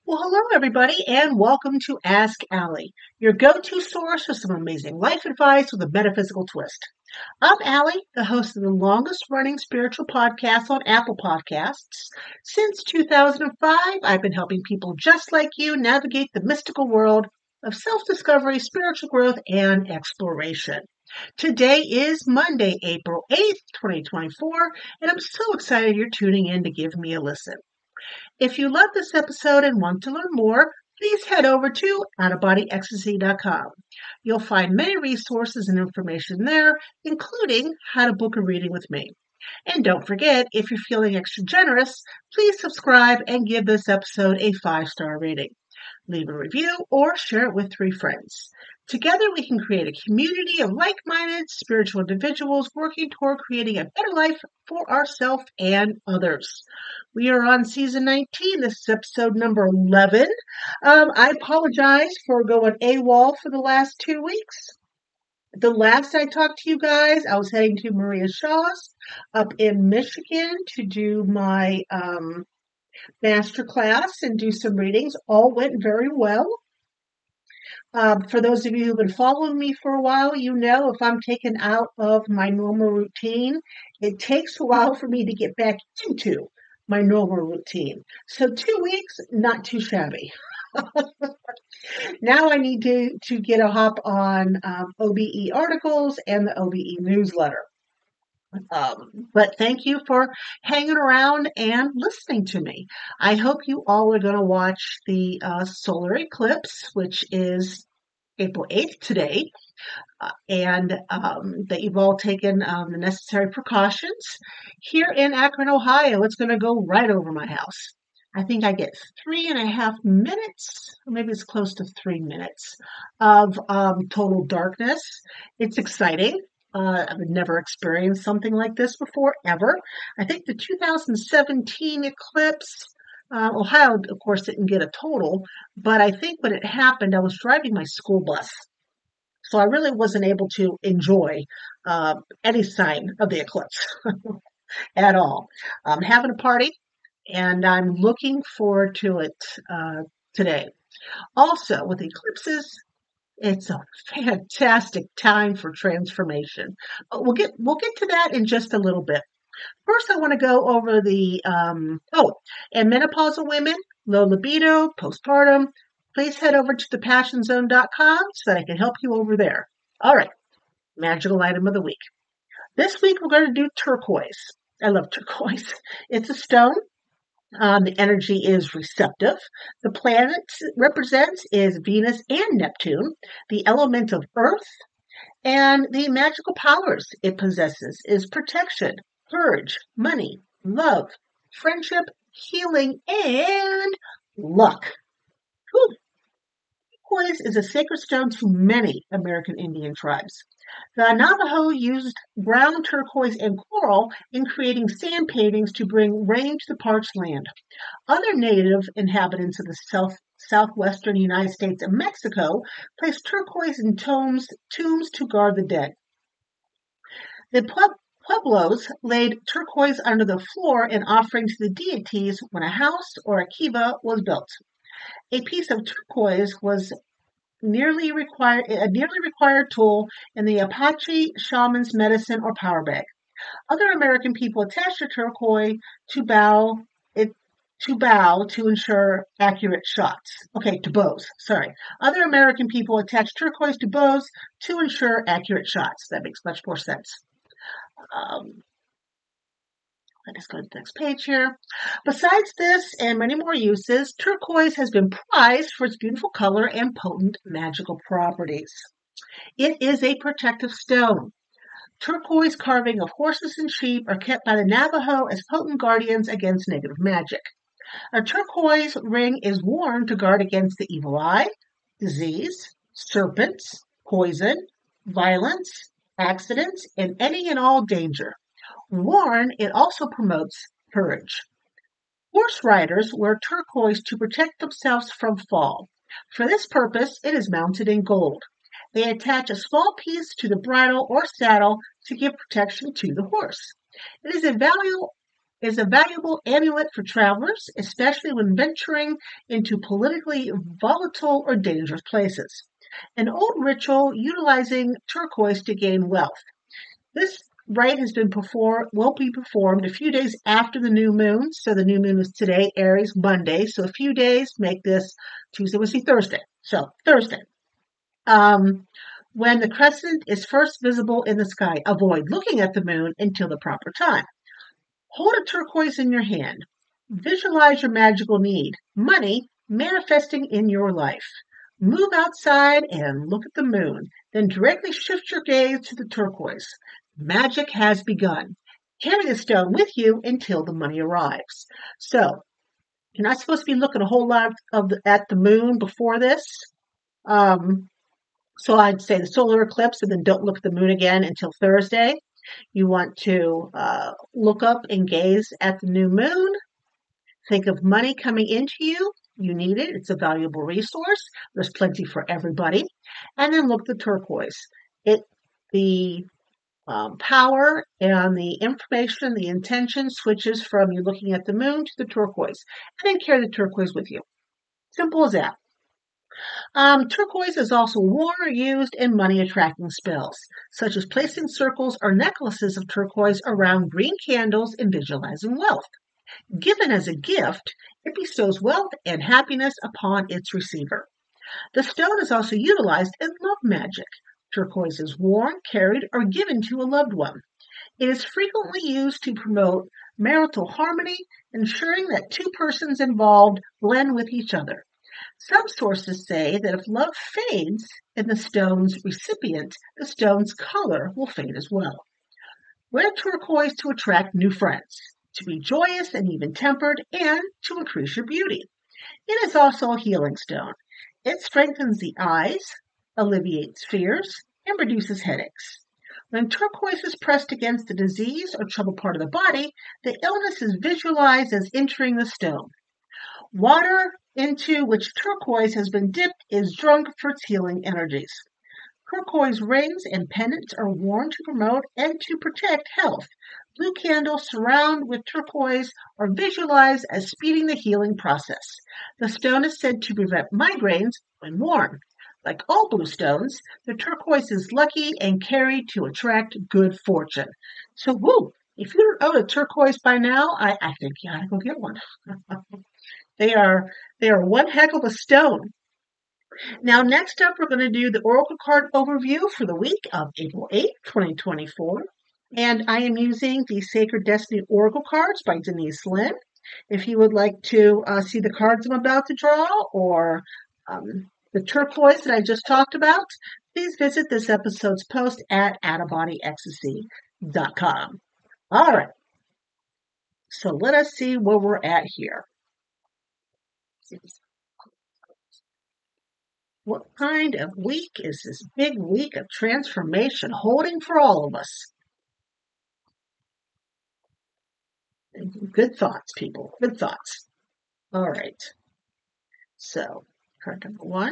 Well, hello, everybody, and welcome to Ask Allie, your go to source for some amazing life advice with a metaphysical twist. I'm Allie, the host of the longest running spiritual podcast on Apple Podcasts. Since 2005, I've been helping people just like you navigate the mystical world of self discovery, spiritual growth, and exploration. Today is Monday, April 8th, 2024, and I'm so excited you're tuning in to give me a listen. If you love this episode and want to learn more, please head over to outofbodyecstasy.com. You'll find many resources and information there, including how to book a reading with me. And don't forget, if you're feeling extra generous, please subscribe and give this episode a 5-star rating. Leave a review or share it with 3 friends. Together, we can create a community of like-minded spiritual individuals working toward creating a better life for ourselves and others. We are on season 19. This is episode number 11. I apologize for going AWOL for the last 2 weeks. The last I talked to you guys, I was heading to Maria Shaw's up in Michigan to do my master class and do some readings. All went very well. For those of you who've been following me for a while, you know if I'm taken out of my normal routine, it takes a while for me to get back into my normal routine. So 2 weeks, not too shabby. Now I need to get a hop on OBE articles and the OBE newsletter. But thank you for hanging around and listening to me. I hope you all are going to watch the solar eclipse, which is April 8th today, and that you've all taken the necessary precautions. Here in Akron, Ohio, it's going to go right over my house. I think I get 3.5 minutes, or maybe it's close to 3 minutes of total darkness. It's exciting. I've never experienced something like this before, ever. I think the 2017 eclipse, Ohio, of course, didn't get a total, but I think when it happened, I was driving my school bus. So I really wasn't able to enjoy any sign of the eclipse at all. I'm having a party, and I'm looking forward to it today. Also, with eclipses, it's a fantastic time for transformation. But we'll get to that in just a little bit. First, I want to go over the and menopausal women, low libido, postpartum. Please head over to thepassionzone.com so that I can help you over there. All right, magical item of the week. This week we're going to do turquoise. I love turquoise. It's a stone. The energy is receptive. The planet it represents is Venus and Neptune, the element of Earth, and the magical powers it possesses is protection, courage, money, love, friendship, healing, and luck. Whew. Turquoise is a sacred stone to many American Indian tribes. The Navajo used brown turquoise and coral in creating sand paintings to bring rain to the parched land. Other native inhabitants of the southwestern United States and Mexico placed turquoise in tombs to guard the dead. The Pueblos laid turquoise under the floor in offering to the deities when a house or a kiva was built. A piece of turquoise was a nearly required tool in the Apache shaman's medicine or power bag. Other American people attached the turquoise to bow to ensure accurate shots. Okay, to bows. Sorry. Other American people attached turquoise to bows to ensure accurate shots. That makes much more sense. Let's go to the next page here. Besides this and many more uses, turquoise has been prized for its beautiful color and potent magical properties. It is a protective stone. Turquoise carving of horses and sheep are kept by the Navajo as potent guardians against negative magic. A turquoise ring is worn to guard against the evil eye, disease, serpents, poison, violence, accidents, and any and all danger. Worn, it also promotes courage. Horse riders wear turquoise to protect themselves from fall. For this purpose, it is mounted in gold. They attach a small piece to the bridle or saddle to give protection to the horse. It is a is a valuable amulet for travelers, especially when venturing into politically volatile or dangerous places. An old ritual utilizing turquoise to gain wealth. This rite will be performed a few days after the new moon. So the new moon is today, Aries, Monday. So a few days make this Tuesday, Wednesday, Thursday. So Thursday. When the crescent is first visible in the sky, avoid looking at the moon until the proper time. Hold a turquoise in your hand. Visualize your magical need, money, manifesting in your life. Move outside and look at the moon. Then directly shift your gaze to the turquoise. Magic has begun. Carry the stone with you until the money arrives. So, you're not supposed to be looking a whole lot at the moon before this. So I'd say the solar eclipse, and then don't look at the moon again until Thursday. You want to look up and gaze at the new moon. Think of money coming into you. You need it. It's a valuable resource. There's plenty for everybody. And then look at the turquoise. The power and the information, the intention switches from you looking at the moon to the turquoise. And then carry the turquoise with you. Simple as that. Turquoise is also worn or used in money-attracting spells, such as placing circles or necklaces of turquoise around green candles and visualizing wealth. Given as a gift, it bestows wealth and happiness upon its receiver. The stone is also utilized in love magic. Turquoise is worn, carried, or given to a loved one. It is frequently used to promote marital harmony, ensuring that two persons involved blend with each other. Some sources say that if love fades in the stone's recipient, the stone's color will fade as well. Wear turquoise to attract new friends, to be joyous and even-tempered, and to increase your beauty. It is also a healing stone. It strengthens the eyes, alleviates fears, and reduces headaches. When turquoise is pressed against a disease or troubled part of the body, the illness is visualized as entering the stone. Water into which turquoise has been dipped is drunk for its healing energies. Turquoise rings and pendants are worn to promote and to protect health. Blue candles surrounded with turquoise are visualized as speeding the healing process. The stone is said to prevent migraines when worn. Like all blue stones, the turquoise is lucky and carried to attract good fortune. So, if you don't own a turquoise by now, I think you ought to go get one. They are one heck of a stone. Now, next up, we're going to do the Oracle card overview for the week of April 8th, 2024. And I am using the Sacred Destiny Oracle cards by Denise Linn. If you would like to see the cards I'm about to draw or the turquoise that I just talked about, please visit this episode's post at outofbodyecstasy.com. All right. So let us see where we're at here. What kind of week is this big week of transformation holding for all of us? Good thoughts, people. Good thoughts. All right. So, card number 1,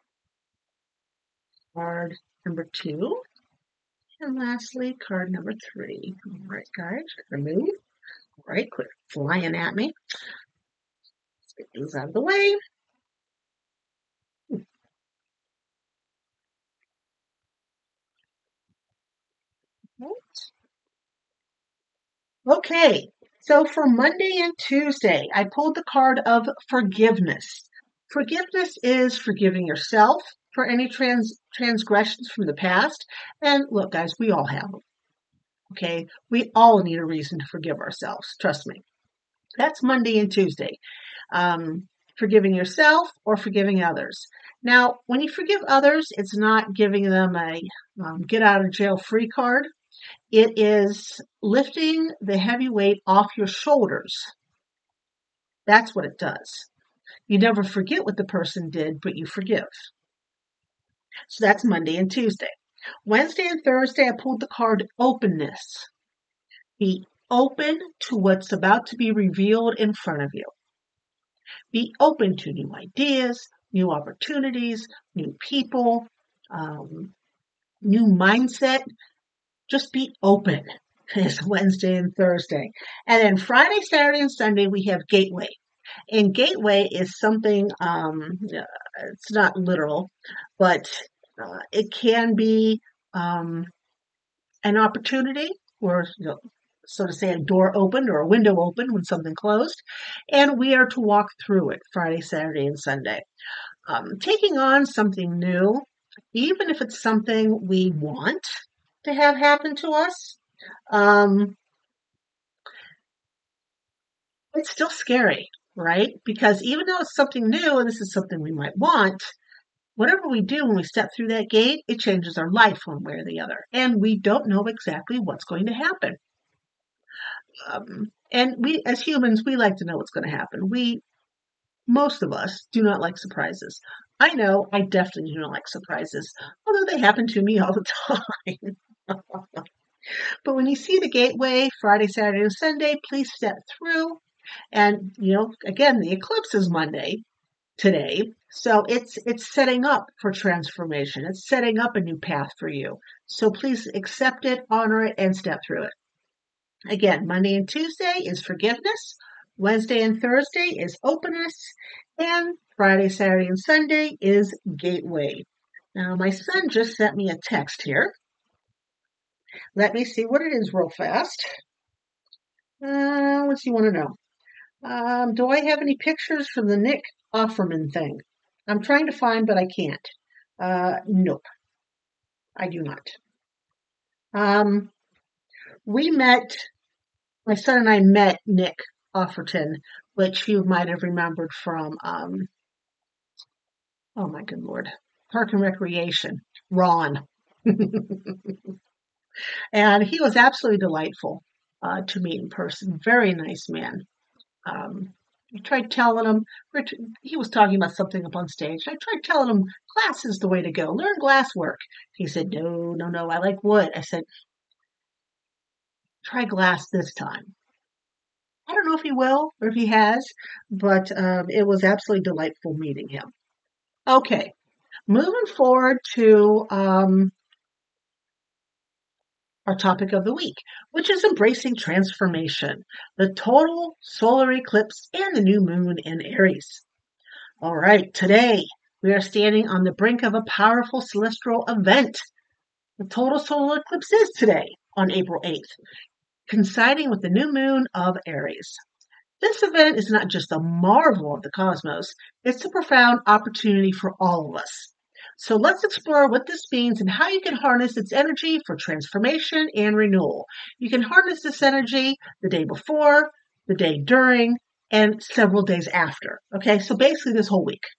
card number 2, and lastly, card number 3. All right, guys, remove. All right, quit flying at me. Let's get these out of the way. Okay, so for Monday and Tuesday, I pulled the card of forgiveness. Forgiveness is forgiving yourself for any transgressions from the past. And look, guys, we all have them. Okay, we all need a reason to forgive ourselves. Trust me. That's Monday and Tuesday. Forgiving yourself or forgiving others. Now, when you forgive others, it's not giving them a get out of jail free card. It is lifting the heavy weight off your shoulders. That's what it does. You never forget what the person did, but you forgive. So that's Monday and Tuesday. Wednesday and Thursday, I pulled the card openness. Be open to what's about to be revealed in front of you. Be open to new ideas, new opportunities, new people, new mindset. Just be open. is Wednesday and Thursday. And then Friday, Saturday, and Sunday, we have Gateway. And Gateway is something, it's not literal, but it can be um, an opportunity or, so to say, a door opened or a window opened when something closed. And we are to walk through it Friday, Saturday, and Sunday. Taking on something new, even if it's something we want to have happen to us, um, it's still scary, right? Because even though it's something new and this is something we might want, whatever we do when we step through that gate, it changes our life one way or the other. And we don't know exactly what's going to happen. And we, as humans, we like to know what's going to happen. Most of us do not like surprises. I know I definitely do not like surprises, although they happen to me all the time. But when you see the gateway Friday, Saturday, and Sunday, please step through. And again, the eclipse is Monday today, so it's setting up for transformation. It's setting up a new path for you. So please accept it, honor it, and step through it. Again, Monday and Tuesday is forgiveness. Wednesday and Thursday is openness. And Friday, Saturday, and Sunday is gateway. Now, my son just sent me a text here. Let me see what it is real fast. What do you want to know? Do I have any pictures from the Nick Offerman thing? I'm trying to find, but I can't. Nope, I do not. My son and I met Nick Offerton, which you might have remembered from, oh my good Lord, Park and Recreation, Ron. And he was absolutely delightful to meet in person. Very nice man. I tried telling him, he was talking about something up on stage. I tried telling him glass is the way to go. Learn glass work. He said, no, I like wood. I said, try glass this time. I don't know if he will or if he has, but it was absolutely delightful meeting him. Okay, moving forward to our topic of the week, which is embracing transformation, the total solar eclipse and the new moon in Aries. All right, today we are standing on the brink of a powerful celestial event. The total solar eclipse is today on April 8th, coinciding with the new moon of Aries. This event is not just a marvel of the cosmos, it's a profound opportunity for all of us. So let's explore what this means and how you can harness its energy for transformation and renewal. You can harness this energy the day before, the day during, and several days after. Okay, so basically this whole week.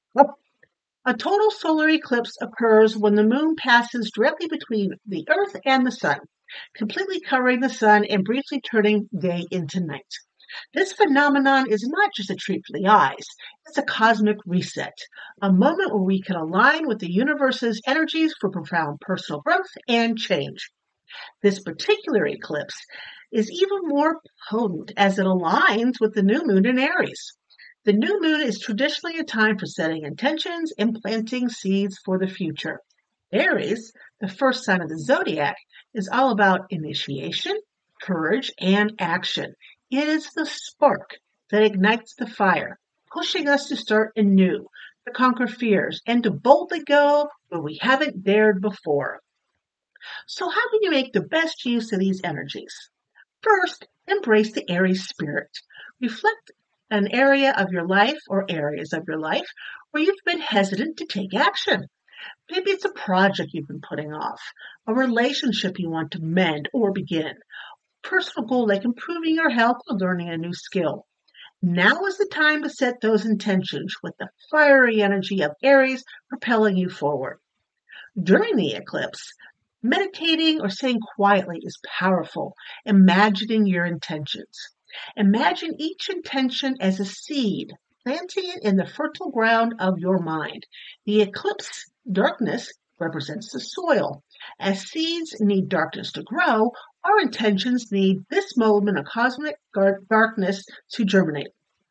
A total solar eclipse occurs when the moon passes directly between the Earth and the sun, completely covering the sun and briefly turning day into night. This phenomenon is not just a treat for the eyes, it's a cosmic reset, a moment where we can align with the universe's energies for profound personal growth and change. This particular eclipse is even more potent as it aligns with the new moon in Aries. The new moon is traditionally a time for setting intentions and planting seeds for the future. Aries, the first sign of the zodiac, is all about initiation, courage, and action. It is the spark that ignites the fire, pushing us to start anew, to conquer fears, and to boldly go where we haven't dared before. So how can you make the best use of these energies? First, embrace the Aries spirit. Reflect an area of your life or areas of your life where you've been hesitant to take action. Maybe it's a project you've been putting off, a relationship you want to mend or begin, personal goal like improving your health or learning a new skill. Now is the time to set those intentions with the fiery energy of Aries propelling you forward. During the eclipse, meditating or sitting quietly is powerful, imagining your intentions. Imagine each intention as a seed, planting it in the fertile ground of your mind. The eclipse darkness represents the soil. As seeds need darkness to grow, our intentions need this moment of cosmic darkness to germinate.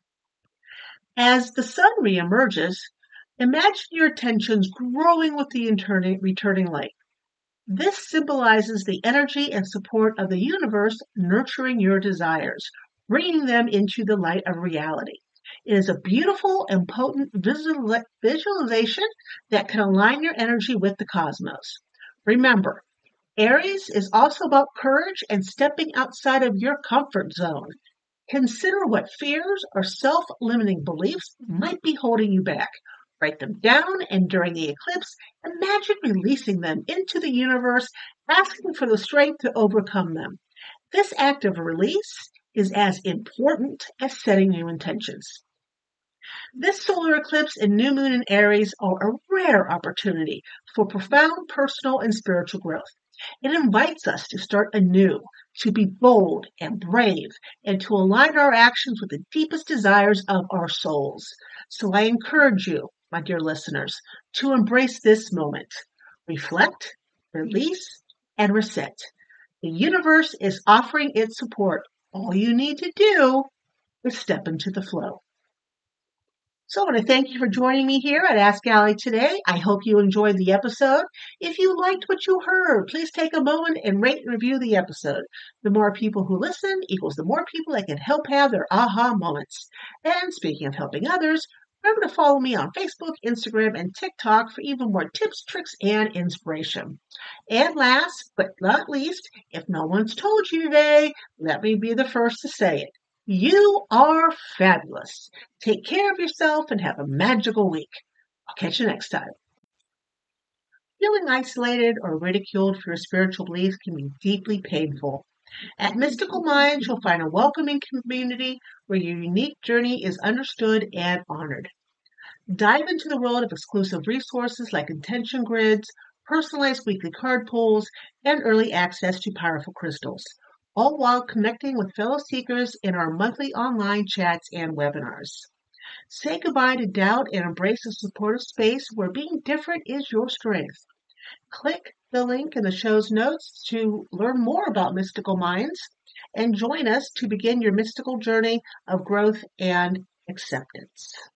As the sun reemerges, imagine your intentions growing with the returning light. This symbolizes the energy and support of the universe nurturing your desires, bringing them into the light of reality. It is a beautiful and potent visualization that can align your energy with the cosmos. Remember, Aries is also about courage and stepping outside of your comfort zone. Consider what fears or self limiting beliefs might be holding you back. Write them down, and during the eclipse, imagine releasing them into the universe, asking for the strength to overcome them. This act of release is as important as setting new intentions. This solar eclipse and new moon in Aries are a rare opportunity for profound personal and spiritual growth. It invites us to start anew, to be bold and brave, and to align our actions with the deepest desires of our souls. So I encourage you, my dear listeners, to embrace this moment. Reflect, release, and reset. The universe is offering its support. All you need to do is step into the flow. So I want to thank you for joining me here at Ask Allie today. I hope you enjoyed the episode. If you liked what you heard, please take a moment and rate and review the episode. The more people who listen equals the more people that can help have their aha moments. And speaking of helping others, remember to follow me on Facebook, Instagram, and TikTok for even more tips, tricks, and inspiration. And last but not least, if no one's told you today, let me be the first to say it. You are fabulous. Take care of yourself and have a magical week. I'll catch you next time. Feeling isolated or ridiculed for your spiritual beliefs can be deeply painful. At Mystical Minds, you'll find a welcoming community where your unique journey is understood and honored. Dive into the world of exclusive resources like intention grids, personalized weekly card pulls, and early access to powerful crystals, all while connecting with fellow seekers in our monthly online chats and webinars. Say goodbye to doubt and embrace a supportive space where being different is your strength. Click the link in the show's notes to learn more about Mystical Minds and join us to begin your mystical journey of growth and acceptance.